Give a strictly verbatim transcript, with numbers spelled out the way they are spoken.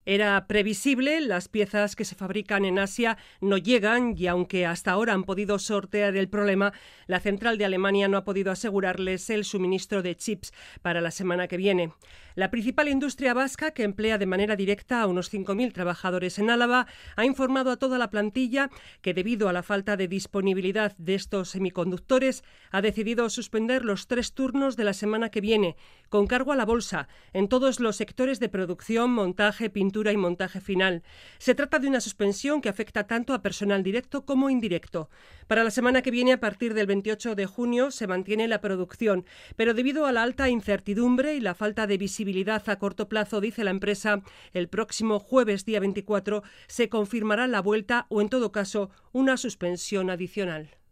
Era previsible, las piezas que se fabrican en Asia no llegan y aunque hasta ahora han podido sortear el problema, la central de Alemania no ha podido asegurarles el suministro de chips para la semana que viene. La principal industria vasca, que emplea de manera directa a unos cinco mil trabajadores en Álava, ha informado a toda la plantilla que debido a la falta de disponibilidad de estos semiconductores ha decidido suspender los tres turnos de la semana que viene, con cargo a la bolsa, en todos los sectores de producción, montaje, pintura y montaje final. Se trata de una suspensión que afecta tanto a personal directo como indirecto. Para la semana que viene, a partir del veintiocho de junio, se mantiene la producción, pero debido a la alta incertidumbre y la falta de visibilidad a corto plazo, dice la empresa, el próximo jueves día veinticuatro se confirmará la vuelta o, en todo caso, una suspensión adicional.